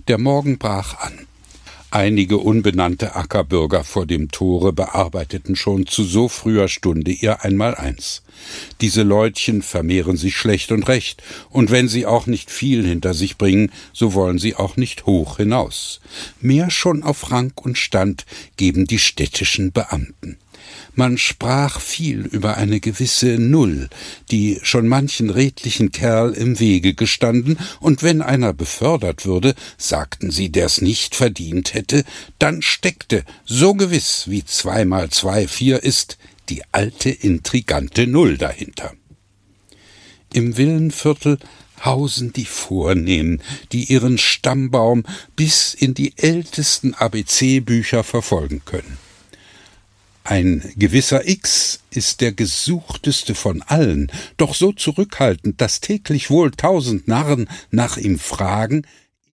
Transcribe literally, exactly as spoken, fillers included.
Der Morgen brach an. Einige unbenannte Ackerbürger vor dem Tore bearbeiteten schon zu so früher Stunde ihr Einmaleins. Diese Leutchen vermehren sich schlecht und recht, und wenn sie auch nicht viel hinter sich bringen, so wollen sie auch nicht hoch hinaus. Mehr schon auf Rang und Stand geben die städtischen Beamten. Man sprach viel über eine gewisse Null, die schon manchen redlichen Kerl im Wege gestanden, und wenn einer befördert würde, sagten sie, der's nicht verdient hätte, dann steckte, so gewiss wie zwei mal zwei vier ist, die alte intrigante Null dahinter. Im Villenviertel hausen die Vornehmen, die ihren Stammbaum bis in die ältesten A B C-Bücher verfolgen können. Ein gewisser X ist der gesuchteste von allen, doch so zurückhaltend, dass täglich wohl tausend Narren nach ihm fragen,